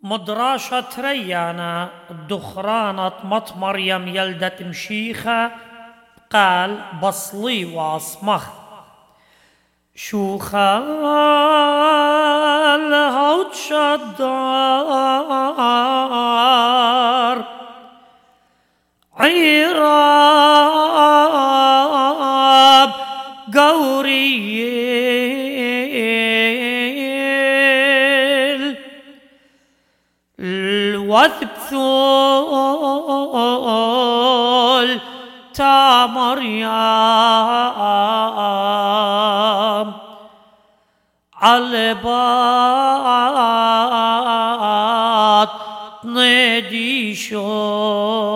مدراشة ريانا الدخرانة مط مريم يلدة مشيخة قال بصلي واصمخ شوخا الهوت شدار عيراب قوريل الوثبثول تامريام علبات نديشو